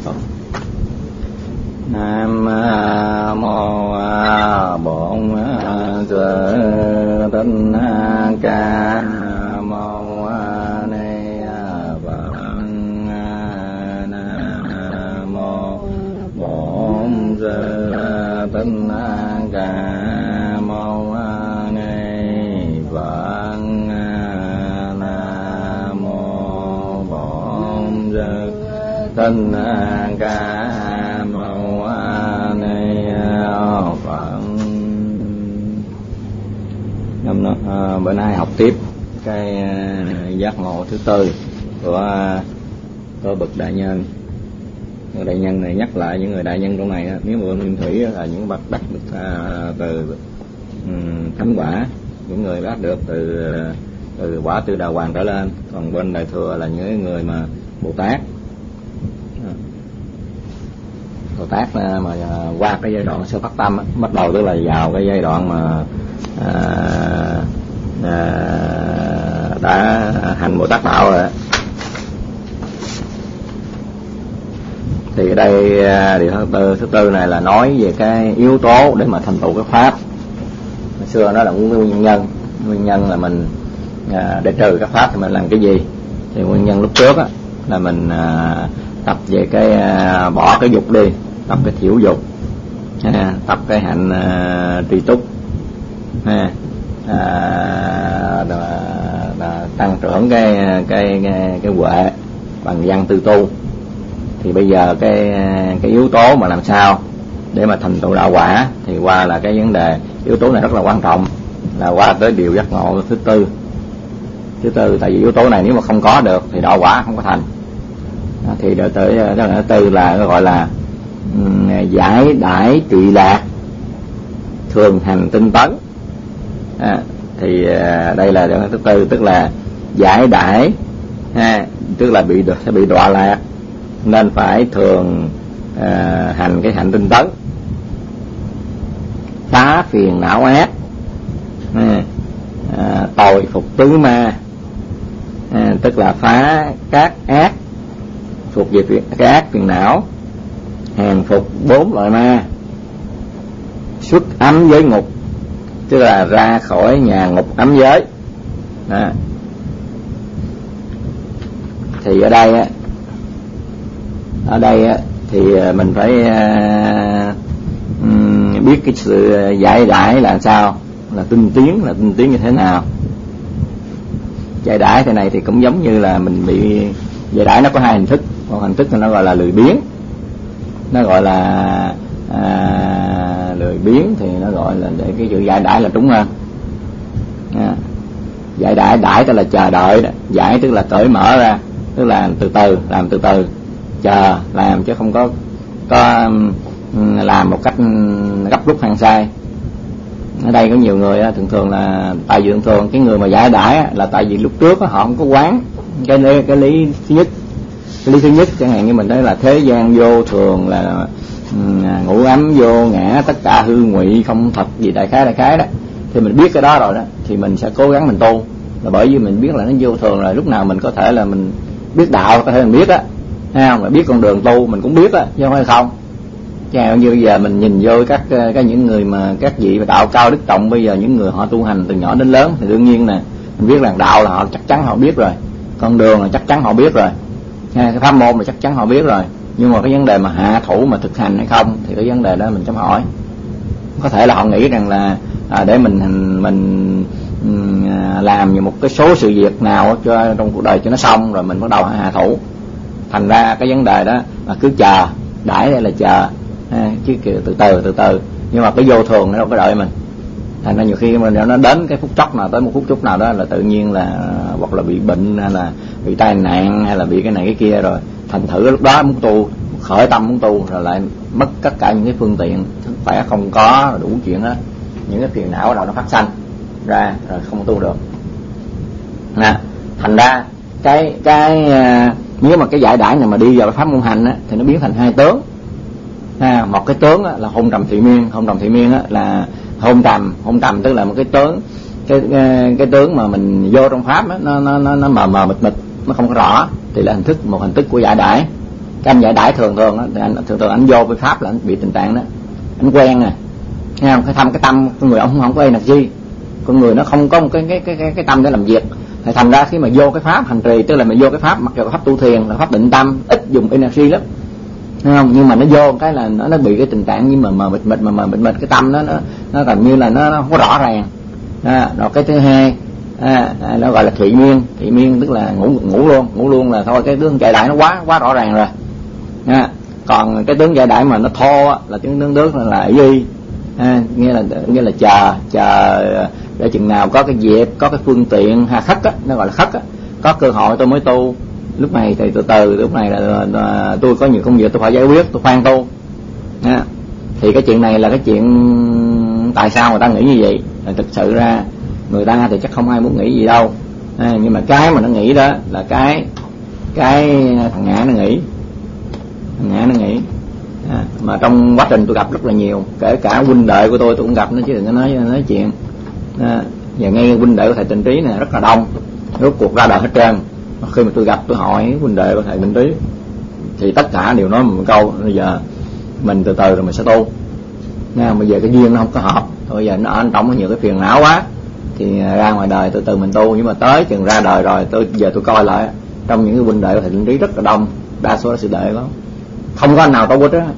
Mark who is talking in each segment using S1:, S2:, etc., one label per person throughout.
S1: Phật. Nam mô Bổn Sư Thích Ca Mâu Ni Phật. Nam mô Bổn Sư Thích Ca Mâu Ni Phật. Nam mô Bổn Sư Thích Ca Mâu Ni Phật. Bữa nay học tiếp cái giác ngộ thứ tư của bậc đại nhân. Người đại nhân này nhắc lại những người đại nhân trong này á, nếu mà nguyên thủy là những bậc đắc được từ thánh quả, những người đắc được từ quả Tư Đà Hoàng trở lên. Còn bên đại thừa là những người mà Bồ Tát mà qua cái giai đoạn sơ phát tâm á, bắt đầu tức là vào cái giai đoạn mà đã hành Bồ Tát đạo rồi đó. Thì ở đây điều thứ tư này là nói về cái yếu tố để mà thành tựu cái pháp. Hồi xưa nó là nguyên nhân là mình để trừ các pháp thì mình làm cái gì. Thì nguyên nhân lúc trước á, là mình tập về cái bỏ cái dục đi, tập cái thiểu dục, tập cái hạnh tri túc, tăng trưởng cái huệ bằng văn tư tu. Thì bây giờ cái yếu tố mà làm sao để mà thành tựu đạo quả thì qua là cái vấn đề yếu tố này rất là quan trọng, là qua tới điều giác ngộ thứ tư. Tại vì yếu tố này nếu mà không có được thì đạo quả không có thành. Thì đợi tới đó là thứ tư là gọi là giải đãi trị lạc, thường hành tinh tấn. Thì đây là thứ tư, tức là giải đãi, tức là sẽ bị đọa lạc, nên phải thường hành cái hạnh tinh tấn. Phá phiền não ác, tồi phục tứ ma, tức là phá các ác, thuộc về cái ác phiền não, hàng phục 4 loại ma, xuất ấm giới ngục, tức là ra khỏi nhà ngục ấm giới. Đó. Thì ở đây thì mình phải biết cái sự giải đãi là sao, là tinh tiến như thế nào. Giải đãi thế này thì cũng giống như là mình bị giải đãi, nó có hai hình thức. Một hình thức thì nó gọi là lười biếng, nó gọi là lười biếng, thì nó gọi là để cái chữ giải đãi là đúng hơn. Giải đãi tức là chờ đợi đó, giải tức là cởi mở ra, tức là làm từ từ, chờ làm chứ không có làm một cách gấp rút hăng sai. Ở đây có nhiều người thường là tại vì thường cái người mà giải đãi là tại vì lúc trước họ không có quán cái lý thứ nhất. Cái lý thứ nhất chẳng hạn như mình thấy là thế gian vô thường, là ngũ ấm vô ngã, tất cả hư ngụy không thật gì, đại khái đó. Thì mình biết cái đó rồi đó thì mình sẽ cố gắng mình tu, là bởi vì mình biết là nó vô thường rồi. Lúc nào mình có thể là mình biết đạo, có thể mình biết á, thấy không? Mà biết con đường tu mình cũng biết á, chứ không phải không. Chứ như giờ mình nhìn vô những người mà các vị đạo cao đức trọng, bây giờ những người họ tu hành từ nhỏ đến lớn thì đương nhiên nè, mình biết rằng đạo là họ chắc chắn họ biết rồi, con đường là chắc chắn họ biết rồi, cái pháp môn là chắc chắn họ biết rồi. Nhưng mà cái vấn đề mà hạ thủ mà thực hành hay không thì cái vấn đề đó mình chấm hỏi. Có thể là họ nghĩ rằng là để mình làm một cái số sự việc nào cho trong cuộc đời cho nó xong rồi mình bắt đầu hạ thủ. Thành ra cái vấn đề đó là cứ chờ, đãi đây là chờ, chứ từ từ. Nhưng mà cái vô thường nó đâu có đợi mình. Thành ra nhiều khi mình nó đến cái phút chốc nào, tới một phút chốc nào đó là tự nhiên là hoặc là bị bệnh, hay là bị tai nạn, hay là bị cái này cái kia rồi. Thành thử lúc đó muốn tu, khởi tâm muốn tu rồi lại mất tất cả những cái phương tiện, sức khỏe không có, đủ chuyện đó, những cái phiền não nào nó phát sanh ra rồi không tu được. Thành ra cái nếu mà cái giải đãi này mà đi vào cái pháp môn hành á, thì nó biến thành hai tướng. Một cái tướng là hôn trầm thị miên á, là hôn trầm tức là một cái tướng, cái tướng mà mình vô trong pháp á, nó mờ mịt, nó không có rõ, thì là một hình thức của giải đãi. Cái anh giải đãi thường anh vô với pháp là anh bị tình trạng đó, anh quen nè, nghe không? Cái tâm con người ông không có energy, con người nó không có một cái tâm để làm việc. Thì thành ra khi mà vô cái pháp hành trì, tức là mình vô cái pháp, mặc dù pháp tu thiền là pháp định tâm, ít dùng energy lắm, nghe không? Nhưng mà nó vô cái là nó bị cái tình trạng như mà mịt, cái tâm nó gần như là nó không có rõ ràng. Rồi cái thứ hai nó gọi là thị miên tức là ngủ luôn là thôi, cái tướng chạy đại nó quá rõ ràng rồi. Còn cái tướng chạy đại mà nó thô là tướng là ý, nghĩa là chờ để chừng nào có cái dịp, có cái phương tiện khắc á, nó gọi là khắc á, có cơ hội tôi mới tu. Lúc này thì từ từ, lúc này là tôi có nhiều công việc tôi phải giải quyết, tôi khoan tu. Thì cái chuyện này là cái chuyện tại sao người ta nghĩ như vậy. Thực sự ra người ta thì chắc không ai muốn nghĩ gì đâu, nhưng mà cái mà nó nghĩ đó là cái thằng ngã nó nghĩ. Mà trong quá trình tôi gặp rất là nhiều, kể cả huynh đệ của tôi cũng gặp nó, chứ đừng có nói chuyện. Và ngay huynh đệ của thầy Tịnh Trí này rất là đông, rốt cuộc ra đời hết trơn. Khi mà tôi gặp, tôi hỏi huynh đệ của thầy Tịnh Trí thì tất cả đều nói một câu: bây giờ mình từ từ rồi mình sẽ tu. Bây giờ cái duyên nó không có hợp, bây giờ nó ở trong có nhiều cái phiền não quá, thì ra ngoài đời từ từ mình tu. Nhưng mà tới chừng ra đời rồi, giờ tôi coi lại trong những cái huynh đệ của thầy Tịnh Trí rất là đông, đa số là sư đệ đó, không có anh nào tu hết á.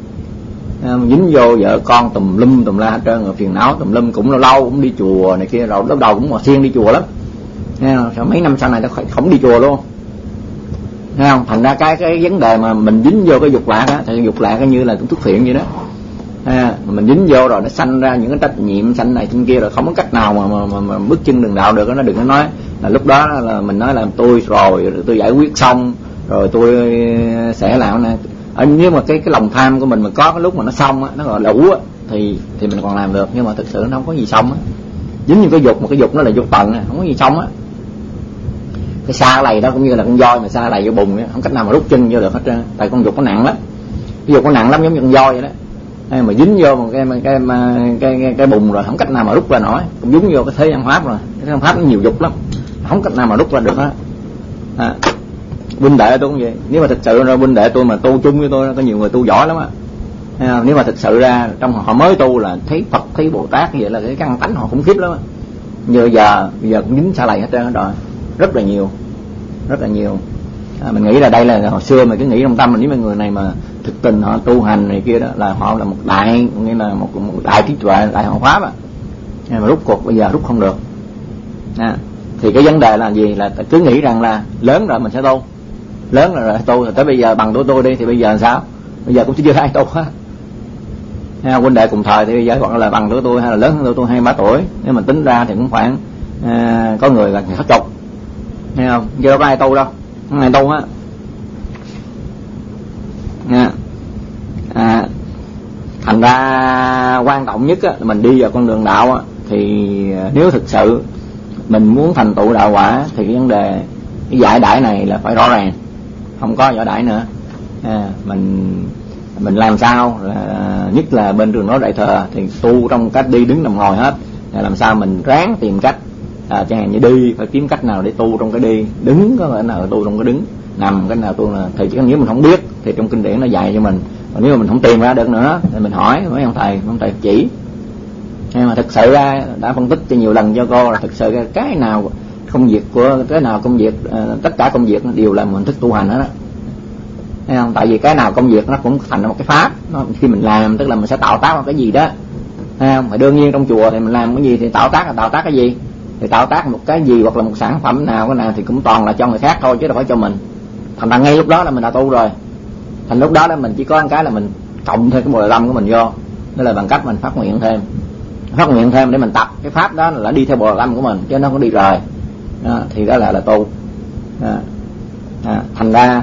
S1: Dính vô vợ con tùm la hết trơn, rồi phiền não tùm lum, cũng lâu cũng đi chùa này kia, rồi lúc đầu cũng mà siêng đi chùa lắm, sao mấy năm sau này ta không đi chùa luôn, thấy không? Thành ra cái vấn đề mà mình dính vô cái dục lạc á, thì dục lạc như là thuốc phiện vậy đó. Mình dính vô rồi nó sanh ra những cái trách nhiệm sanh này trên kia, rồi không có cách nào mà bước chân đường đạo được. Nó đừng có nói là lúc đó là mình nói là tôi rồi tôi giải quyết xong rồi tôi sẽ làm này. Nếu mà cái lòng tham của mình mà có cái lúc mà nó xong á, nó gọi là đủ á, thì mình còn làm được. Nhưng mà thực sự nó không có gì xong á, dính như cái dục, mà cái dục nó là dục tận á, không có gì xong á. Cái sa lầy đó cũng như là con voi mà sa lầy vô bùn á, không cách nào mà rút chân vô được hết trơn, tại con dục nó nặng lắm. Cái dục nó nặng lắm, giống như con voi vậy đó. Mà dính vô một cái bùn rồi không cách nào mà rút ra nổi. Cũng dính vô cái thế gian pháp rồi, cái thế gian pháp nó nhiều dục lắm, không cách nào mà rút ra được á. Huynh đệ tôi cũng vậy. Nếu mà thực sự ra huynh đệ tôi mà tu chung với tôi, có nhiều người tu giỏi lắm á. Nếu mà thực sự ra trong họ mới tu là thấy Phật, thấy Bồ Tát như vậy là cái căn tánh họ khủng khiếp lắm á. Như giờ cũng dính sa lầy hết trơn rồi, rất là nhiều. Mình nghĩ là đây là hồi xưa mà cứ nghĩ trong tâm mình, nếu mấy người này mà thực tình họ tu hành này kia đó, là họ là một đại, nghĩa là một đại trí tuệ, đại hộ pháp á. Mà rút cuộc bây giờ rút không được. Thì cái vấn đề là gì? Là cứ nghĩ rằng là lớn rồi mình sẽ tu, lớn rồi tu, rồi tới bây giờ bằng tuổi tôi đi thì bây giờ làm sao? Bây giờ cũng chưa ai tu hết. Huynh đệ cùng thời thì bây giờ hoặc là bằng tuổi tôi hay là lớn hơn tôi 2-3 tuổi, nếu mà tính ra thì cũng khoảng có người gần 60, nghe không? Giờ đâu có ai tu đâu, không ai tu á. Thành ra quan trọng nhất á, là mình đi vào con đường đạo á, thì nếu thực sự mình muốn thành tựu đạo quả thì cái vấn đề cái giải đãi này là phải rõ ràng, không có giải đãi nữa. Mình làm sao là nhất là bên trường nói Đại Thừa thì tu trong cách đi đứng nằm ngồi hết, làm sao mình ráng tìm cách, chẳng hạn như đi phải kiếm cách nào để tu trong cái đi, đứng có thể nào tu trong cái đứng, nằm cái nào tu là thì chỉ nếu mình không biết thì trong kinh điển nó dạy cho mình. Còn nếu mà mình không tìm ra được nữa thì mình hỏi mấy ông thầy chỉ. Nhưng mà thực sự ra đã phân tích cho nhiều lần cho cô là thực sự cái nào công việc của cái nào công việc, tất cả công việc nó đều là một hình thức tu hành đó. Thấy không? Tại vì cái nào công việc nó cũng thành một cái pháp. Khi mình làm tức là mình sẽ tạo tác một cái gì đó. Thấy không? Mà đương nhiên trong chùa thì mình làm cái gì thì tạo tác cái gì? Thì tạo tác một cái gì hoặc là một sản phẩm nào cái nào thì cũng toàn là cho người khác thôi chứ đâu phải cho mình. Thành ra ngay lúc đó là mình đã tu rồi. Thành lúc đó là mình chỉ có một cái là mình cộng thêm cái Bồ Đề Tâm của mình vô. Đó là bằng cách mình phát nguyện thêm để mình tập cái pháp đó là đi theo Bồ Đề Tâm của mình chứ nó không đi rời. Thì đó là tu. Thành ra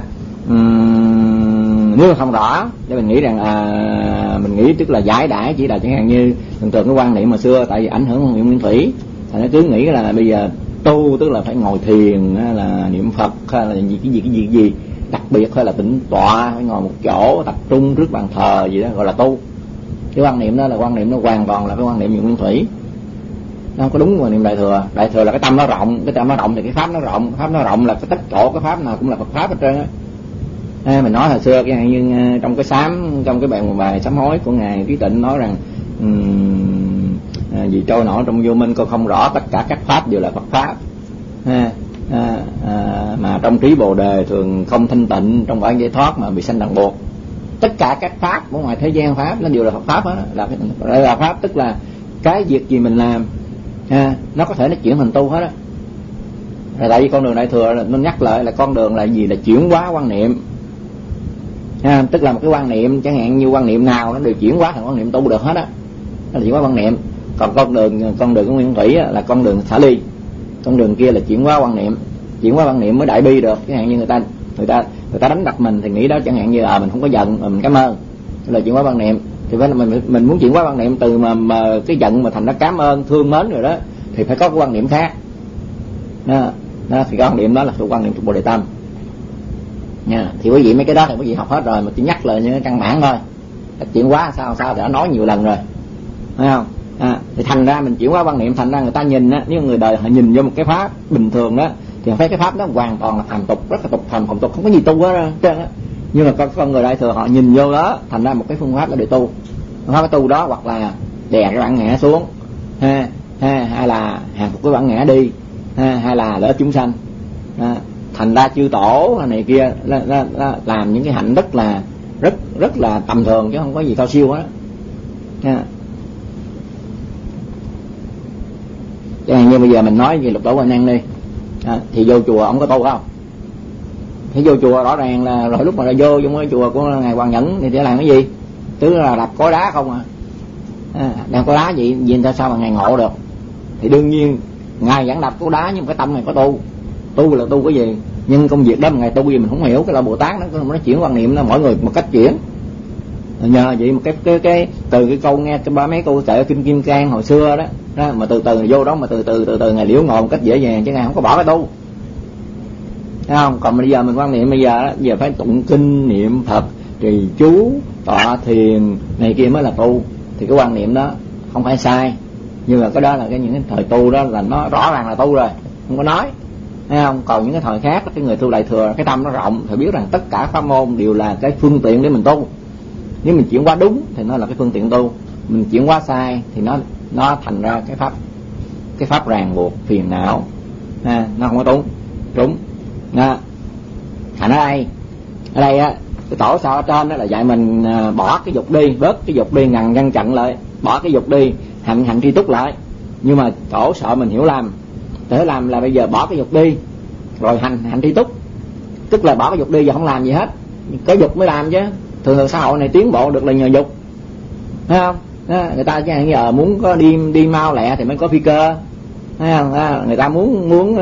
S1: nếu không rõ để mình nghĩ rằng mình nghĩ tức là giải đãi chỉ là chẳng hạn như thường cái quan niệm mà xưa, tại vì ảnh hưởng của niệm Nguyên Thủy, thành ra cứ nghĩ là bây giờ tu tức là phải ngồi thiền hay là niệm Phật hay là cái gì đặc biệt, hay là tĩnh tọa, phải ngồi một chỗ tập trung trước bàn thờ gì đó gọi là tu. Cái quan niệm đó là quan niệm nó hoàn toàn là cái quan niệm Nguyên Thủy, nó không có đúng quan niệm Đại Thừa. Đại Thừa là cái tâm nó rộng, cái tâm nó rộng thì cái pháp nó rộng, pháp nó rộng là cái tất cả cái pháp nào cũng là Phật pháp hết trơn á. Mình nói hồi xưa cái như trong cái sám, trong cái bài sám hối của ngài Trí Tịnh nói rằng vì trôi nổi trong vô minh con không rõ tất cả các pháp đều là Phật pháp, mà trong trí Bồ Đề thường không thanh tịnh, trong bản giải thoát mà bị sanh ràng buộc. Tất cả các pháp ở ngoài thế gian pháp nó đều là Phật pháp đó, là pháp, tức là cái việc gì mình làm nó có thể nó chuyển thành tu hết á. Rồi tại vì con đường Đại Thừa nó nhắc lại là con đường là gì, là chuyển hóa quan niệm, tức là một cái quan niệm chẳng hạn như quan niệm nào nó đều chuyển hóa thành quan niệm tu được hết á, đó là chuyển hóa quan niệm. Còn con đường của Nguyên Thủy là con đường xả ly, con đường kia là chuyển hóa quan niệm, chuyển hóa quan niệm mới đại bi được. Chẳng hạn như người ta đánh đập mình thì nghĩ đó chẳng hạn như mình không có giận mà mình cảm ơn, là chuyển hóa quan niệm. Thì phải là mình muốn chuyển hóa quan niệm từ mà cái giận mà thành nó cảm ơn thương mến rồi đó, thì phải có cái quan niệm khác đó, thì cái quan niệm đó là thuộc quan niệm thuộc Bồ Đề Tâm nha. Thì quý vị mấy cái đó thì quý vị học hết rồi, mà chỉ nhắc lại những căn bản thôi. Chuyển hóa sao thì đã nói nhiều lần rồi, thấy không? Thì thành ra mình chuyển hóa quan niệm, thành ra người ta nhìn á, nếu người đời họ nhìn vô một cái pháp bình thường đó thì họ thấy cái pháp đó hoàn toàn là phàm tục, rất là phàm tục, không có gì tu hết trơn á. Nhưng mà con người Đại Thừa họ nhìn vô đó thành ra một cái phương pháp để tu. Phương pháp tu đó hoặc là đè cái bản ngã xuống, hay là hàng phục cái bản ngã đi, hay là lợi ích chúng sanh. Thành ra chư tổ này kia làm những cái hạnh rất là tầm thường chứ không có gì cao siêu hết. Chẳng hạn như bây giờ mình nói về Lục Tổ Huệ Năng đi, thì vô chùa ông có tu không? Thì vô chùa rõ ràng là rồi lúc mà vô trong cái chùa của ngài Hoàng Nhẫn thì sẽ làm cái gì? Tức là đập cối đá không đập cối đá gì người ta sao mà ngài ngộ được? Thì đương nhiên ngài vẫn đập cối đá nhưng cái tâm này có tu là tu cái gì? Nhưng công việc đó mà ngài tu gì mình không hiểu. Cái là Bồ Tát nó chuyển quan niệm, nó mỗi người một cách chuyển. Nhờ vậy một cái từ cái câu nghe cái mấy câu kệ Kinh Kim Cang hồi xưa đó mà từ từ vô đó mà từ từ ngài liễu ngộ một cách dễ dàng, chứ ngài không có bỏ cái tu, thấy không? Còn bây giờ mình quan niệm bây giờ phải tụng kinh niệm Phật, trì chú, tọa thiền này kia mới là tu, thì cái quan niệm đó không phải sai, nhưng mà cái đó là những cái thời tu đó là nó rõ ràng là tu rồi, không có nói, thấy không? Còn những cái thời khác cái người tu Đại Thừa cái tâm nó rộng, phải biết rằng tất cả pháp môn đều là cái phương tiện để mình tu. Nếu mình chuyển hóa đúng thì nó là cái phương tiện tu, mình chuyển hóa sai thì nó thành ra cái pháp ràng buộc phiền não, nó không có đúng. Thành ở đây á, cái tổ sao ở trên đó là dạy mình bỏ cái dục đi, bớt cái dục đi, ngăn chặn lại, bỏ cái dục đi, hành tri túc lại. Nhưng mà tổ sợ mình hiểu lầm, để làm là bây giờ bỏ cái dục đi rồi hành tri túc, tức là bỏ cái dục đi giờ không làm gì hết, có dục mới làm chứ. Thường xã hội này tiến bộ được là nhờ dục, thấy không? Người ta chẳng giờ muốn có đi mau lẹ thì mới có phi cơ, thấy không? Người ta muốn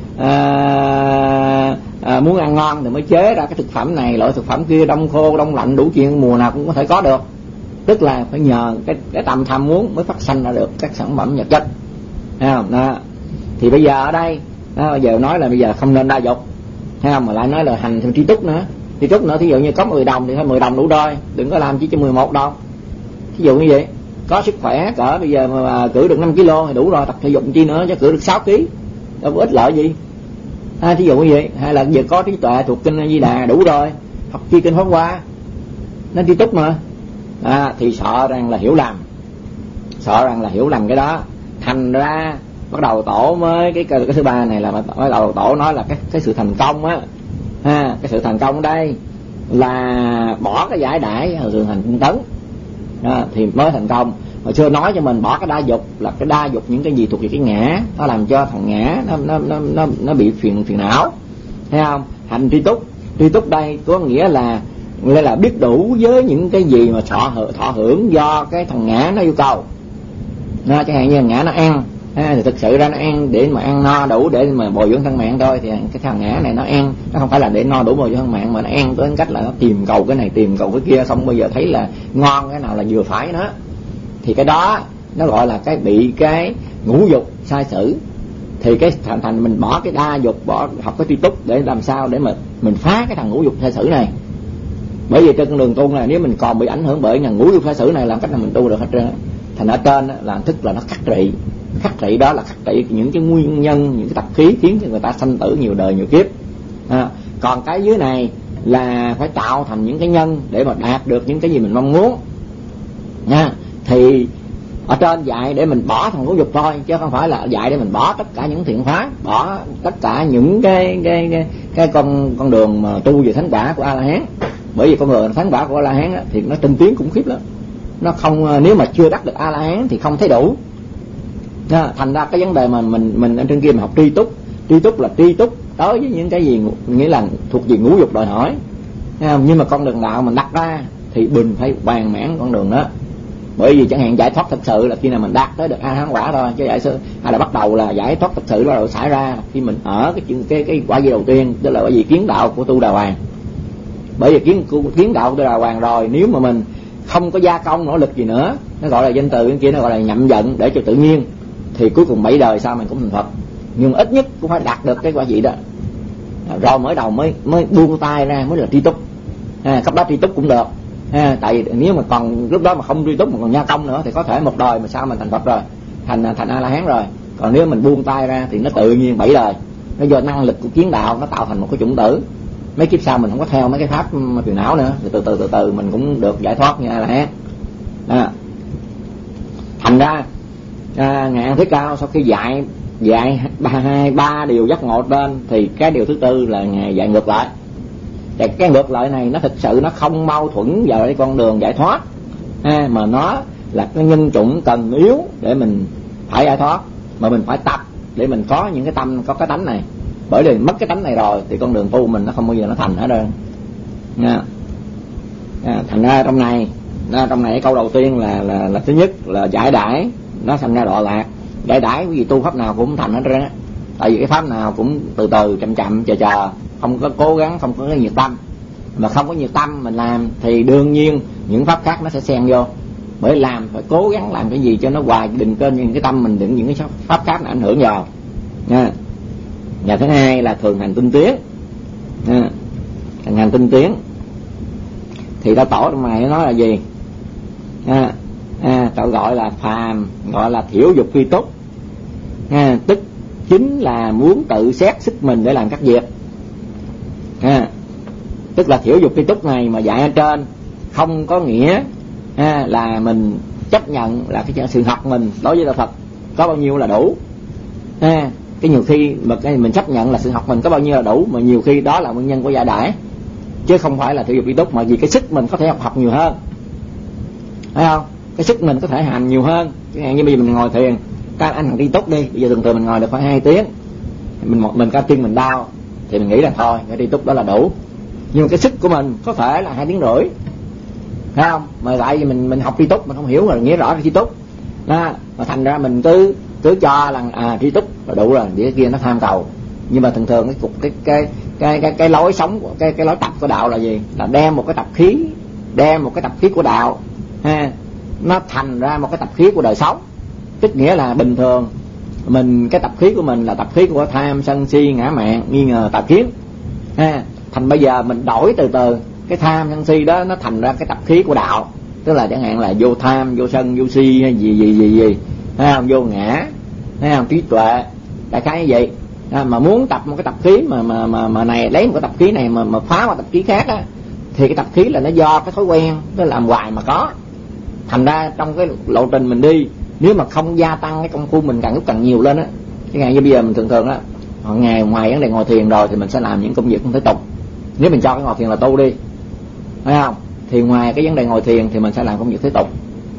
S1: ăn ngon thì mới chế ra cái thực phẩm này, loại thực phẩm kia, đông khô đông lạnh đủ chuyện, mùa nào cũng có thể có được. Tức là phải nhờ cái tầm tham muốn mới phát sanh ra được các sản phẩm vật chất, thấy không? Thì bây giờ ở đây bây giờ nói là bây giờ không nên đa dục, thấy không? Mà lại nói là hành thêm tri túc nữa, thí dụ như có 10 đồng thì thôi 10 đồng đủ rồi, đừng có làm chỉ cho 11 đồng. Thí dụ như vậy, có sức khỏe cỡ bây giờ mà cử được 5 kg thì đủ rồi, tập thể dục chi nữa chứ cử được 6 kg đâu có ích lợi gì. Thí dụ như vậy, hay là giờ có trí tuệ thuộc kinh A Di Đà đủ rồi, học chi kinh Pháp Hoa, nó tri túc mà. Thì sợ rằng là hiểu lầm cái đó, thành ra bắt đầu tổ mới cái thứ ba này là bắt đầu tổ nói là cái sự thành công á. Cái sự thành công ở đây là bỏ cái giải đãi thường hành tinh tấn thì mới thành công. Hồi xưa nói cho mình bỏ cái đa dục, là cái đa dục những cái gì thuộc về cái ngã, nó làm cho thằng ngã nó bị phiền não, thấy không? Hành tri túc đây có nghĩa là biết đủ với những cái gì mà thọ hưởng do cái thằng ngã nó yêu cầu. Chẳng hạn như thằng ngã nó ăn thì thực sự ra nó ăn để mà ăn no đủ để mà bồi dưỡng thân mạng thôi, thì cái thằng ngã này nó ăn, nó không phải là để no đủ bồi dưỡng thân mạng, mà nó ăn tới cách là nó tìm cầu cái này tìm cầu cái kia, xong bây giờ thấy là ngon cái nào là vừa phải nó, thì cái đó nó gọi là bị cái ngũ dục sai sử. Thì cái thành mình bỏ cái đa dục, bỏ học cái tri túc để làm sao để mà mình phá cái thằng ngũ dục sai sử này. Bởi vì trên con đường tu này nếu mình còn bị ảnh hưởng bởi ngũ dục sai sử này, làm cách nào mình tu được hết trơn. Thành ở trên là thức là nó khắc trị đó là khắc trị những cái nguyên nhân, những cái tập khí khiến cho người ta sanh tử nhiều đời nhiều kiếp. Còn cái dưới này là phải tạo thành những cái nhân để mà đạt được những cái gì mình mong muốn nha. Thì ở trên dạy để mình bỏ thằng ngũ dục thôi, chứ không phải là dạy để mình bỏ tất cả những thiện pháp, bỏ tất cả những cái con đường mà tu về thánh quả của A La Hán. Bởi vì con người thánh quả của A La Hán thì nó tinh tiến khủng khiếp lắm. Nó không, nếu mà chưa đắc được A La Hán thì không thấy đủ. Thành ra cái vấn đề mà mình ở trên kia mà học tri túc là tri túc đối với những cái gì nghĩa là thuộc về ngũ dục đòi hỏi. Nhưng mà con đường đạo mình đặt ra thì mình phải hoàn mãn con đường đó. Bởi vì chẳng hạn giải thoát thật sự là khi nào mình đạt tới được A La Hán quả thôi, chứ hay là bắt đầu là giải thoát thật sự bắt đầu xảy ra khi mình ở cái quả gì đầu tiên, tức là bởi vì kiến đạo của Tu Đà Hoàng. Bởi vì kiến đạo của Tu Đà Hoàng rồi, nếu mà mình không có gia công nỗ lực gì nữa, nó gọi là danh từ cái kia, nó gọi là nhậm vận để cho tự nhiên, thì cuối cùng 7 đời sau mình cũng thành Phật. Nhưng ít nhất cũng phải đạt được cái quả vị đó rồi mới đầu mới buông tay ra mới là tri túc. Cấp đó tri túc cũng được. Tại vì nếu mà còn lúc đó mà không tri túc mà còn gia công nữa thì có thể một đời mà sau mình thành Phật rồi, thành A La Hán rồi. Còn nếu mình buông tay ra thì nó tự nhiên 7 đời, nó do năng lực của kiến đạo nó tạo thành một cái chủng tử. Mấy kiếp sau mình không có theo mấy cái pháp phiền não nữa, thì từ từ mình cũng được giải thoát như A La Hán. Thành ra Ngài An Thế Cao sau khi dạy ba điều giác ngộ trên thì cái điều thứ tư là Ngài dạy ngược lại. Và cái ngược lại này nó thực sự nó không mâu thuẫn vào cái con đường giải thoát, mà nó là cái nhân chủng cần yếu để mình phải giải thoát, mà mình phải tập để mình có những cái tâm, có cái tánh này. Bởi vì mất cái tánh này rồi thì con đường tu mình nó không bao giờ nó thành hết đâu nha. Thành ra trong này cái câu đầu tiên là thứ nhất là giải đãi, nó thành ra đọa lạc. Giải đãi cái gì tu pháp nào cũng không thành hết trơn á. Tại vì cái pháp nào cũng từ từ chậm chờ, không có cố gắng, không có cái nhiệt tâm. Mà không có nhiệt tâm mình làm thì đương nhiên những pháp khác nó sẽ xen vô. Bởi làm phải cố gắng làm cái gì cho nó hoài định trên những cái tâm mình, đừng những cái pháp khác nó ảnh hưởng vào nha. Và thứ hai là thường hành tinh tiến. Thường hành tinh tiến thì ta tổ trong này nói là gì? Cậu gọi là phàm, gọi là thiểu dục phi túc, tức chính là muốn tự xét sức mình để làm các việc. Tức là thiểu dục phi túc này mà dạy ở trên không có nghĩa là mình chấp nhận là cái sự học mình đối với đạo Phật có bao nhiêu là đủ. Cái nhiều khi mà mình chấp nhận là sự học mình có bao nhiêu là đủ, mà nhiều khi đó là nguyên nhân của giải đãi, chứ không phải là thiểu dục phi túc, mà vì cái sức mình có thể học nhiều hơn, thấy không? Cái sức mình có thể hành nhiều hơn. Chẳng hạn như bây giờ mình ngồi thiền, các anh đi túc đi, bây giờ thường mình ngồi được khoảng 2 tiếng, mình cái chân mình đau thì mình nghĩ là thôi cái đi túc đó là đủ. Nhưng mà cái sức của mình có thể là 2 tiếng rưỡi, thấy không? Mà tại vì mình học tri túc mình không hiểu rồi nghĩa rõ cái tri túc đó, mà thành ra mình cứ cho là tri túc là đủ rồi, để cái kia nó tham cầu. Nhưng mà thường cái lối sống của cái lối tập của đạo là gì? Là đem một cái tập khí của đạo nó thành ra một cái tập khí của đời sống. Tức nghĩa là bình thường mình cái tập khí của mình là tập khí của tham sân si ngã mạn nghi ngờ tà kiến. Thành bây giờ mình đổi từ từ cái tham sân si đó nó thành ra cái tập khí của đạo. Tức là chẳng hạn là vô tham, vô sân, vô si hay gì, thấy không? Vô ngã, thấy không? Trí tuệ, đại khái như vậy. Mà muốn tập một cái tập khí mà này lấy một cái tập khí này mà phá một tập khí khác á, thì cái tập khí là nó do cái thói quen nó làm hoài mà có. Thành ra trong cái lộ trình mình đi, nếu mà không gia tăng cái công phu mình càng lúc càng nhiều lên á, chẳng hạn như bây giờ mình thường á, ngày ngoài vấn đề ngồi thiền rồi thì mình sẽ làm những công việc không thể tục. Nếu mình cho cái ngồi thiền là tu đi, thấy không? Thì ngoài cái vấn đề ngồi thiền thì mình sẽ làm công việc thế tục.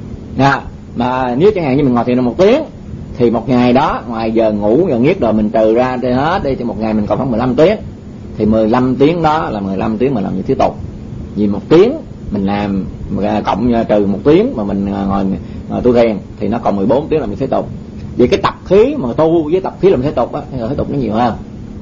S1: Mà nếu chẳng hạn như mình ngồi thiền được 1 tiếng thì một ngày đó ngoài giờ ngủ giờ nghiết rồi mình trừ ra đi hết đi thì một ngày mình còn khoảng 15 tiếng. Thì 15 tiếng đó là 15 tiếng mình làm việc thế tục. Vì 1 tiếng mình làm cộng trừ 1 tiếng mà mình ngồi tu thiền thì nó còn 14 tiếng làm việc thế tục. Vì cái tập khí mà tu với tập khí làm thế tục á, thế tục nó nhiều hơn.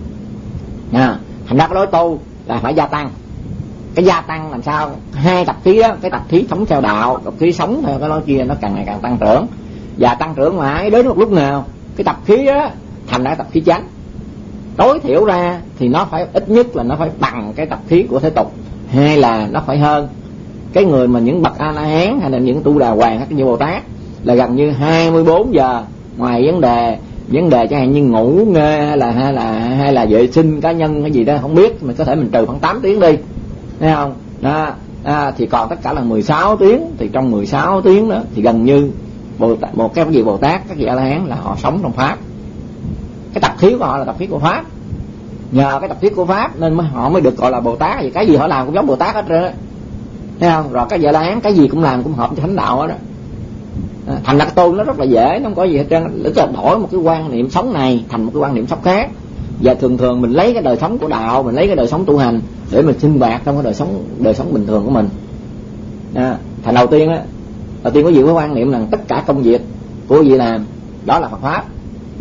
S1: Thành ra cái đối tu là phải gia tăng. Cái gia tăng làm sao? 2 tập khí á, cái tập khí sống theo đạo, tập khí sống theo cái nói kia nó càng ngày càng tăng trưởng. Và tăng trưởng mãi đến một lúc nào cái tập khí đó thành ra tập khí chánh. Tối thiểu ra thì nó phải ít nhất là nó phải bằng cái tập khí của thế tục, hay là nó phải hơn. Cái người mà những bậc A La Hán hay là những Tu Đà Hoàng hay như Bồ Tát là gần như 24 giờ, ngoài vấn đề chẳng hạn như ngủ nghe hay là vệ sinh cá nhân cái gì đó không biết, mình có thể mình trừ khoảng 8 tiếng đi, thấy không đó. Thì còn tất cả là 16 tiếng, thì trong 16 tiếng đó thì gần như một cái vị Bồ Tát, các vị A La Hán là họ sống trong pháp. Cái tập khí của họ là tập khí của pháp, nhờ cái tập khí của pháp nên họ mới được gọi là Bồ Tát. Vì cái gì họ làm cũng giống Bồ Tát hết trơn, thấy không? Rồi các vị A La Hán cái gì cũng làm cũng hợp cho thánh đạo hết đó. Thành ra cái tu nó rất là dễ, nó không có gì hết trơn. Để cho đổi một cái quan niệm sống này thành một cái quan niệm sống khác. Và thường mình lấy cái đời sống của đạo, mình lấy cái đời sống tu hành để mình sinh hoạt trong cái đời sống bình thường của mình. Thành đầu tiên quý vị có quan niệm rằng tất cả công việc của quý vị làm đó là Phật pháp.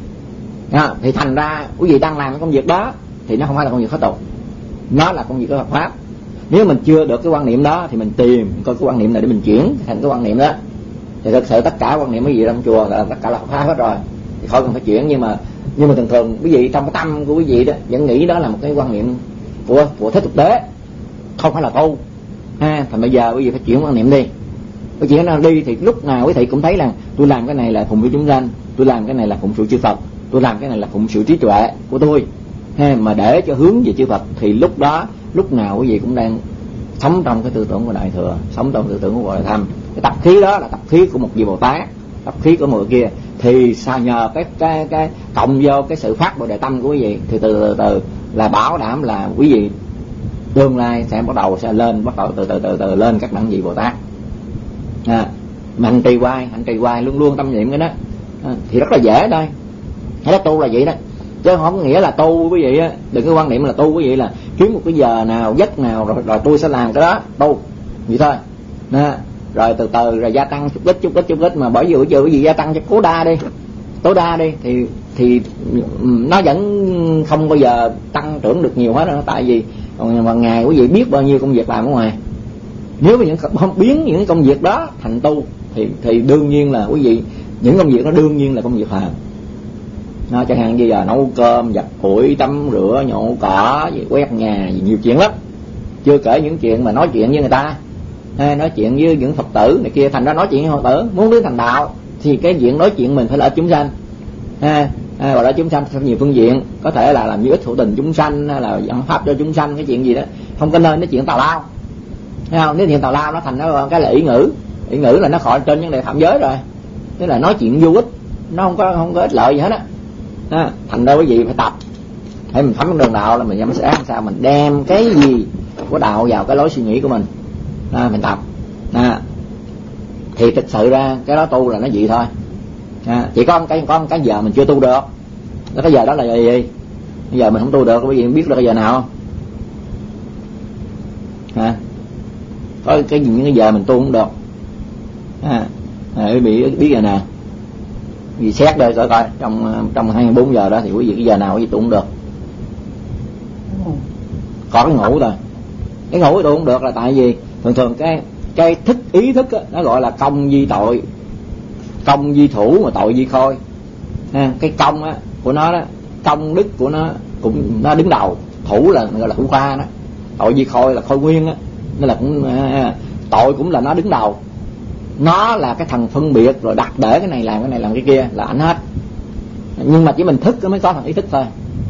S1: Thì thành ra quý vị đang làm cái công việc đó thì nó không phải là công việc khất tục, nó là công việc của Phật pháp. Nếu mình chưa được cái quan niệm đó thì mình tìm coi cái quan niệm này để mình chuyển thành cái quan niệm đó. Thì thực sự tất cả quan niệm quý vị trong chùa là tất cả là Phật pháp hết rồi, thì khỏi cần phải chuyển. Nhưng mà thường quý vị trong cái tâm của quý vị đó vẫn nghĩ đó là một cái quan niệm của thế thực tế, không phải là tu. Thành bây giờ quý vị phải chuyển quan niệm đi. Cái chuyện nó đi thì lúc nào quý thị cũng thấy là tôi làm cái này là phụng sự chúng sanh, tôi làm cái này là phụng sự chư Phật, tôi làm cái này là phụng sự trí tuệ của tôi. Mà để cho hướng về chư Phật thì lúc nào quý vị cũng đang sống trong cái tư tưởng của Đại Thừa, sống trong tư tưởng của Bồ Đề Tham. Cái tập khí đó là tập khí của một vị Bồ Tát, tập khí của một kia. Thì sao nhờ cái cộng vô cái sự phát Bồ Đề Tâm của quý vị thì từ từ là bảo đảm là quý vị tương lai sẽ bắt đầu từ từ lên các đẳng vị Bồ Tát. Mà hành trì hoài luôn luôn tâm niệm cái đó thì rất là dễ thôi. Cái đó tu là vậy đó, chứ không có nghĩa là tu quý vị đừng có quan niệm là tu quý vị là kiếm một cái giờ nào giấc nào rồi tôi sẽ làm cái đó tu vậy thôi. Rồi từ từ rồi gia tăng chút ít mà bởi vì bây giờ quý vị gia tăng cho tối đa đi thì nó vẫn không bao giờ tăng trưởng được nhiều hết đó. Tại vì một ngày quý vị biết bao nhiêu công việc làm ở ngoài, nếu mà không biến những công việc đó thành tu thì đương nhiên là quý vị những công việc đó đương nhiên là công việc phàm. Chẳng hạn như giờ nấu cơm, giặt củi, tắm rửa, nhổ cỏ, quét nhà, nhiều chuyện lắm. Chưa kể những chuyện mà nói chuyện với người ta, nói chuyện với những Phật tử này kia. Thành ra nói chuyện với Phật tử muốn đến thành đạo thì cái chuyện nói chuyện mình phải là chúng sanh. Gọi là chúng sanh trong nhiều phương diện, có thể là làm như ích hữu tình chúng sanh, hay là giảng pháp cho chúng sanh, cái chuyện gì đó không có nên nói chuyện tào lao. Thấy không? Nếu chuyện tào lao nó thành nó cái là ý ngữ là nó khỏi trên vấn đề phạm giới rồi, tức là nói chuyện vô ích, nó không có ích lợi gì hết á. Thành ra quý vị phải tập, để mình thấm đường đạo là mình dám làm sao mình đem cái gì của đạo vào cái lối suy nghĩ của mình. Mình tập thì thực sự ra cái đó tu là nó vậy thôi. Chỉ có cái giờ mình chưa tu được, cái giờ đó là gì? Bây giờ mình không tu được, quý vị biết được cái giờ nào không? Có những cái giờ mình tu không được. Quý vị biết giờ nào? Vì xét đây coi trong 24 giờ đó thì quý vị cái giờ nào quý vị tu không được. Còn cái ngủ thôi. Cái ngủ tu không được là tại vì thường cái ý thức đó, nó gọi là công vi tội, công vi thủ mà tội vi khôi. Cái công á của nó đó, công đức của nó cũng nó đứng đầu, thủ là gọi là thủ khoa đó, tội vi khôi là khôi nguyên á, nên là cũng tội cũng là nó đứng đầu. Nó là cái thằng phân biệt rồi đặt để cái này làm cái kia là ảnh hết. Nhưng mà chỉ mình thức mới có thằng ý thức thôi.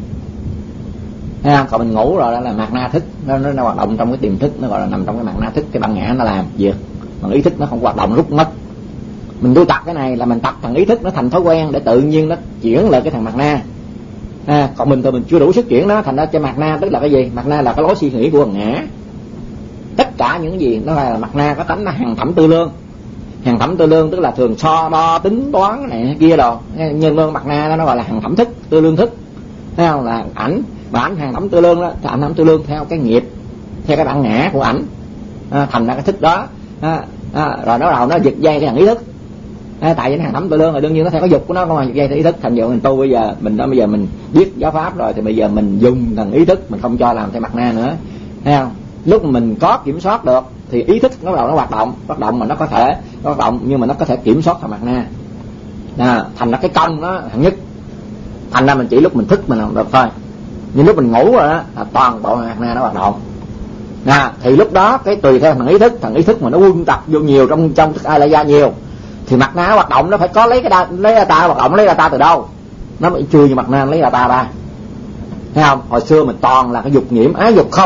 S1: Còn mình ngủ rồi đó là mạt na thức, nó hoạt động trong cái tiềm thức, nó gọi là nằm trong cái mạt na thức, cái bản ngã nó làm việc, còn ý thức nó không hoạt động, rút mất. Mình tu tập cái này là mình tập thằng ý thức nó thành thói quen để tự nhiên nó chuyển lại cái thằng mạt na. Còn mình chưa đủ sức chuyển nó, thành ra cho mạt na tức là cái gì? Mạt na là cái lối suy nghĩ của ngã. Tất cả những cái gì nó là mạt na có tánh là hằng thẩm tư lương. Hằng thẩm tư lương tức là thường so đo tính toán này kia đồ. Nhân lương mạt na nó gọi là hằng thẩm thức, tư lương thức. Thấy không? Là ảnh, mà ảnh hằng thẩm tư lương đó, thì ảnh thẩm tư lương theo cái nghiệp, theo cái bản ngã của ảnh. Thành ra cái thức đó. Rồi nó đầu nó giật dây cái thằng ý thức. Tại vì hàng thẩm tư lương rồi đương nhiên nó theo cái dục của nó, không mà giật dây theo ý thức. Thành dụ mình tu bây giờ mình biết giáo pháp rồi thì bây giờ mình dùng thằng ý thức, mình không cho làm theo mặt na nữa. Thấy không? Lúc mình có kiểm soát được thì ý thức nó bắt đầu nó hoạt động mà nó có thể hoạt động nhưng mà nó có thể kiểm soát thằng mặt na. Thành ra cái công nó hạng nhất. Thành ra mình chỉ lúc mình thức mình làm được thôi. Nhưng lúc mình ngủ rồi đó là toàn bộ mặt na nó hoạt động. Thì lúc đó cái tùy theo thằng ý thức mà nó quân tập vô nhiều trong thức ai la gia nhiều thì mặt na hoạt động nó phải có lấy ra ta hoạt động, lấy ra ta từ đâu? Nó bị chui như mặt na lấy ra ta. Thấy không? Hồi xưa mình toàn là cái dục nhiễm ái dục không,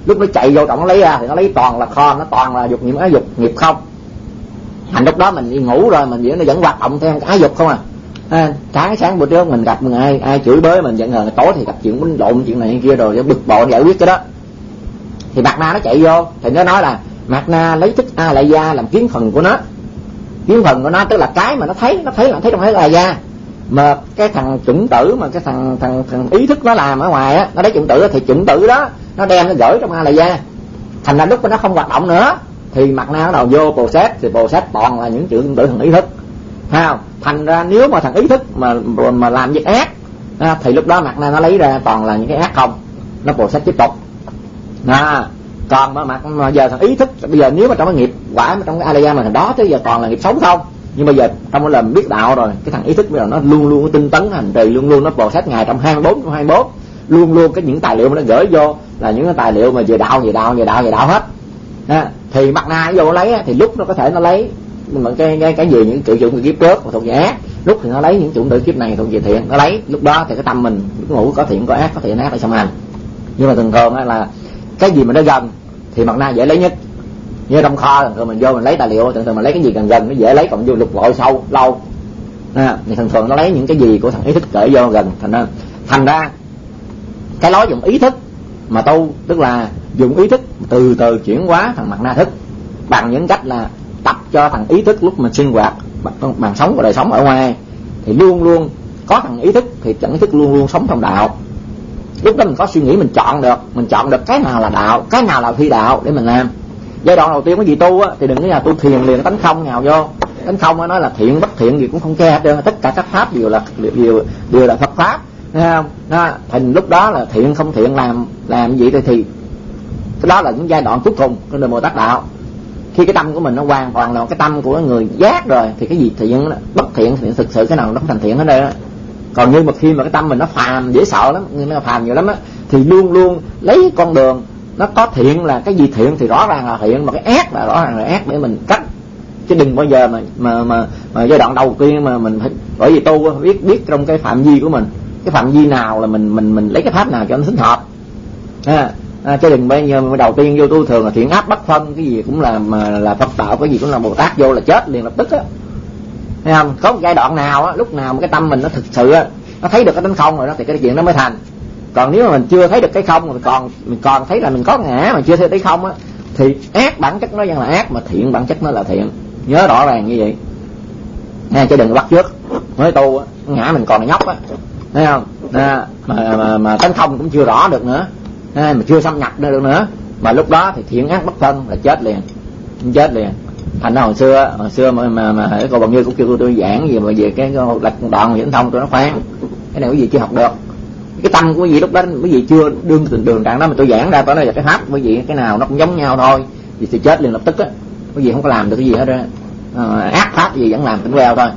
S1: lúc nó chạy vô trọng nó lấy ra thì nó lấy toàn là kho, nó toàn là dục niệm ái dục nghiệp không. Thành lúc đó mình đi ngủ rồi mình vẫn hoạt động theo ái dục không Trái sáng bữa trước mình gặp ai chửi bới mình giận hờn, tối thì gặp chuyện quýnh lộn chuyện này kia rồi bực bội giải quyết cái đó, thì Mạt Na nó chạy vô thì nó nói là Mạt Na lấy thức A Lại Gia làm kiến phần của nó. Kiến phần của nó tức là cái mà nó thấy trong thấy là gia, mà cái thằng chủng tử mà cái thằng ý thức nó làm ở ngoài á, nó lấy chủng tử thì chủng tử đó nó đem nó gửi trong A Lại Gia. Thành ra lúc nó không hoạt động nữa thì Mạt Na bắt đầu vô process, thì process toàn là những chữ tử thằng ý thức, thấy không? Thành ra nếu mà thằng ý thức mà làm việc ác thì lúc đó Mạt Na nó lấy ra toàn là những cái ác không, nó process tiếp tục. Còn mà giờ thằng ý thức bây giờ nếu mà trong cái nghiệp quả trong cái A Lại Gia mà thằng đó tới giờ toàn là nghiệp xấu không, nhưng bây giờ trong cái lần biết đạo rồi, cái thằng ý thức bây giờ nó luôn luôn tinh tấn hành trì, luôn luôn nó process ngày trong 24 luôn luôn những tài liệu mà nó gửi vô là những cái tài liệu mà về đạo hết. Thì Mạt Na vô lấy thì lúc nó có thể nó lấy cái gì những cựu dụng kiếp trước mà thuộc về ác, lúc thì nó lấy những chủng tử kiếp này thuộc về thiện, nó lấy lúc đó thì cái tâm mình lúc ngủ có thiện có ác, có thiện ác để xong hành. Nhưng mà thường thường là cái gì mà nó gần thì Mạt Na dễ lấy nhất. Như trong kho thường thường mình vô mình lấy tài liệu, thường thường mình lấy cái gì gần nó dễ lấy, còn vô lục lội sâu lâu thì thường thường nó lấy những cái gì của thằng ý thức gửi vô gần. Thành ra cái lối dùng ý thức mà tu tức là dùng ý thức từ từ chuyển hóa thành Mạt Na thức bằng những cách là tập cho thằng ý thức lúc mình sinh hoạt bằng sống và đời sống ở ngoài thì luôn luôn có thằng ý thức, thì thằng ý thức luôn luôn sống trong đạo. Lúc đó mình có suy nghĩ, mình chọn được cái nào là đạo, cái nào là phi đạo để mình làm. Giai đoạn đầu tiên cái gì tu á thì đừng có nhà tu thiền liền tánh không nhào vô. Tánh không á nói là thiện bất thiện gì cũng không care hết trơn, tất cả các pháp đều là Phật pháp, thấy không? Thành lúc đó là thiện không thiện làm gì thì cái đó là những giai đoạn cuối cùng của đời Bồ Tát đạo. Khi cái tâm của mình nó hoàn toàn là cái tâm của người giác rồi thì cái gì thiện bất thiện thì thực sự cái nào nó không thành thiện ở đây đó. Còn như mà khi mà cái tâm mình nó phàm dễ sợ lắm, nó phàm nhiều lắm á, thì luôn luôn lấy con đường nó có thiện là cái gì thiện thì rõ ràng là thiện, mà cái ác là rõ ràng là ác để mình cắt. Chứ đừng bao giờ mà giai đoạn đầu tiên mà mình phải, bởi vì tu biết trong cái phạm vi của mình, cái phạm vi nào là mình lấy cái pháp nào cho nó thích hợp. Chứ đừng bây giờ đầu tiên vô tu thường là thiện ác bất phân, cái gì cũng là Phật đạo, cái gì cũng là Bồ Tát, vô là chết liền lập tức á. Thấy không? Có một giai đoạn nào á, lúc nào mà cái tâm mình nó thực sự á, nó thấy được cái tánh không rồi đó thì cái chuyện đó mới thành. Còn nếu mà mình chưa thấy được cái không, mình còn thấy là mình có ngã mà chưa thấy không á, thì ác bản chất nó vẫn là ác, mà thiện bản chất nó là thiện. Nhớ rõ ràng như vậy. Chứ đừng bắt chước mới tu á, ngã mình còn là nhóc á, thấy không? Mà tánh không cũng chưa rõ được nữa, mà chưa xâm nhập được nữa, mà lúc đó thì thiện ác bất phân là chết liền. Thành ra hồi xưa mà cô Bằng Như cũng kêu tôi giảng gì mà về cái đoạn Viễn Thông tôi nó khoan cái này quý vị chưa học được, cái tâm của quý vị lúc đó quý vị chưa đương đường trạng đó mà tôi giảng ra tôi nói là cái pháp quý vị cái nào nó cũng giống nhau thôi, vì thì chết liền lập tức á, quý vị không có làm được cái gì hết á, ác pháp gì vẫn làm tỉnh queo thôi.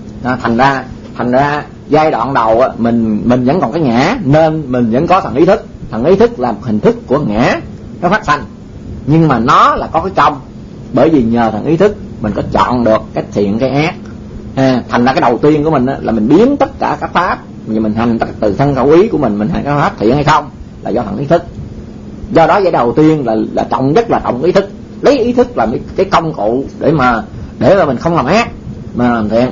S1: Thành ra giai đoạn đầu á, mình vẫn còn cái ngã nên mình vẫn có thằng ý thức là một hình thức của ngã nó phát sanh, nhưng mà nó là có cái công, bởi vì nhờ thằng ý thức mình có chọn được cái thiện cái ác. Thành ra cái đầu tiên của mình á, là mình biến tất cả các pháp mà mình hành từ thân khẩu ý của mình hành các pháp thiện hay không là do thằng ý thức. Do đó giai đầu tiên là trọng nhất là trọng ý thức, lấy ý thức làm cái công cụ để mà mình không làm ác mà làm thiện.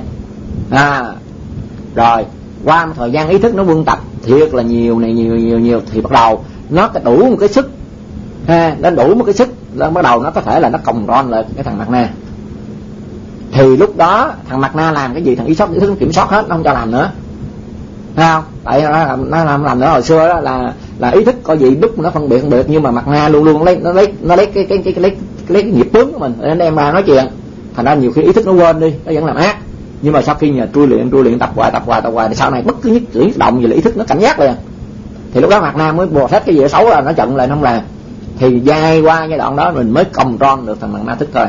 S1: Rồi qua một thời gian ý thức nó vun tập thiệt là nhiều thì bắt đầu nó đủ một cái sức, nó đủ một cái sức, nó bắt đầu nó có thể là nó còng ron lại cái thằng Mạt Na. Thì lúc đó thằng Mạt Na làm cái gì thằng ý thức nó kiểm soát hết, nó không cho làm nữa, thấy không? Tại nó làm nữa. Hồi xưa đó là ý thức có gì lúc nó phân biệt không được, nhưng mà Mạt Na luôn luôn nó lấy cái nghiệp tướng của mình để đem ra nói chuyện. Thành ra nhiều khi ý thức nó quên đi, nó vẫn làm ác. Nhưng mà sau khi nhờ trui luyện tập hoài thì sau này bất cứ nhất cử nhất động gì là ý thức nó cảnh giác liền. Thì lúc đó Mạt Na mới bò xét cái gì xấu là nó chận lại, nó không làm. Thì qua giai đoạn đó mình mới control được thằng Mạt Na thức thôi.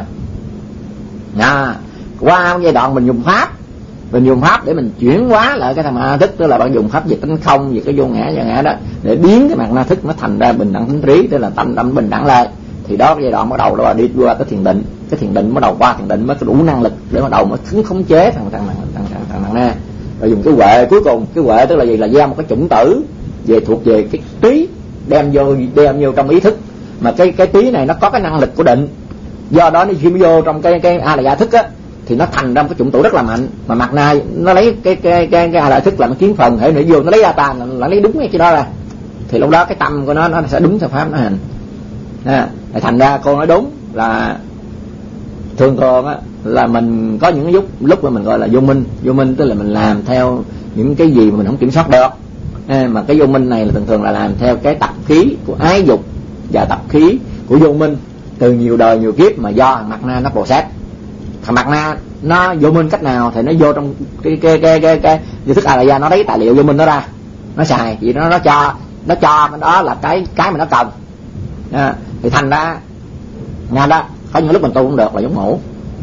S1: Qua giai đoạn mình dùng pháp để mình chuyển hóa lại cái thằng Mạt Na thức, tức là bạn dùng pháp về tánh không, về cái vô ngã đó để biến cái Mạt Na thức nó thành ra bình đẳng tính trí, tức là tâm bình đẳng lại. Thì đó giai đoạn bắt đầu là đi qua cái thiền định, cái thiền định bắt đầu qua thiền định mới có đủ năng lực để bắt đầu mới khống chế thằng Mạt Na. Rồi dùng cái huệ cuối cùng, cái huệ tức là gì, là gieo một cái chủng tử thuộc về cái trí đem vô trong ý thức mà cái trí này nó có cái năng lực của định, do đó khi nó vô trong cái a la gia thức á thì nó thành ra một cái chủng tử rất là mạnh. Mà mặt na nó lấy cái a la thức làm cái kiến phần, hệ nó vô nó lấy ra ta là lấy đúng cái đó ra, thì lúc đó cái tâm của nó sẽ đúng theo pháp nó hành. Thành ra cô nói đúng là thường á là mình có những cái lúc mà mình gọi là vô minh tức là mình làm theo những cái gì mà mình không kiểm soát được. Mà cái vô minh này là thường là làm theo cái tập khí của ái dục và tập khí của vô minh từ nhiều đời nhiều kiếp, mà do mặt na nó process. Thằng mặt na nó vô minh cách nào thì nó vô trong cái vô thức a la gia, nó lấy tài liệu vô minh nó ra, nó xài vì nó cho cái đó là cái mà nó cần. Thì thành ra nhà đó có những lúc mình tu cũng được là giống ngủ,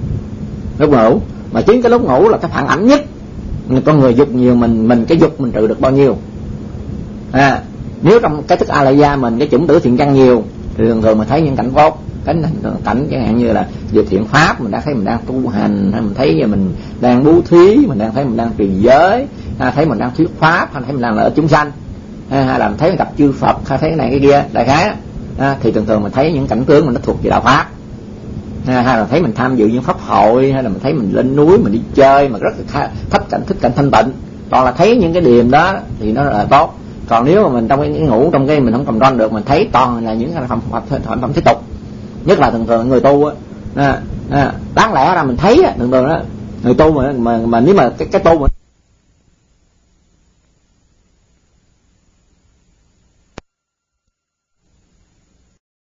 S1: mà chính cái lúc ngủ là cái phản ảnh nhất. Con người dục nhiều, mình cái dục mình trừ được bao nhiêu. Nếu trong cái thức a la gia mình cái chủng tử thiện căn nhiều thì thường mình thấy những cảnh tốt, cảnh chẳng hạn như là về thiện pháp, mình đã thấy mình đang tu hành, hay mình thấy mình đang bố thí, mình đang thấy mình đang trì giới, thấy mình đang thuyết pháp, hay thấy mình đang lợi chúng sanh, hay là mình thấy mình gặp chư Phật, hay thấy cái này cái kia đại khái. Thì thường mình thấy những cảnh tướng mà nó thuộc về đạo pháp, hay là thấy mình tham dự những pháp hội, hay là mình thấy mình lên núi mình đi chơi mà rất là thích cảnh thanh tịnh, toàn là thấy những cái điểm đó thì nó là tốt. Còn nếu mà mình trong cái ngủ, trong cái mình không control được, mình thấy toàn là những cái phẩm thế tục, nhất là thường người tu á, đáng lẽ ra mình thấy thường đó người tu mà nếu mà cái tu mà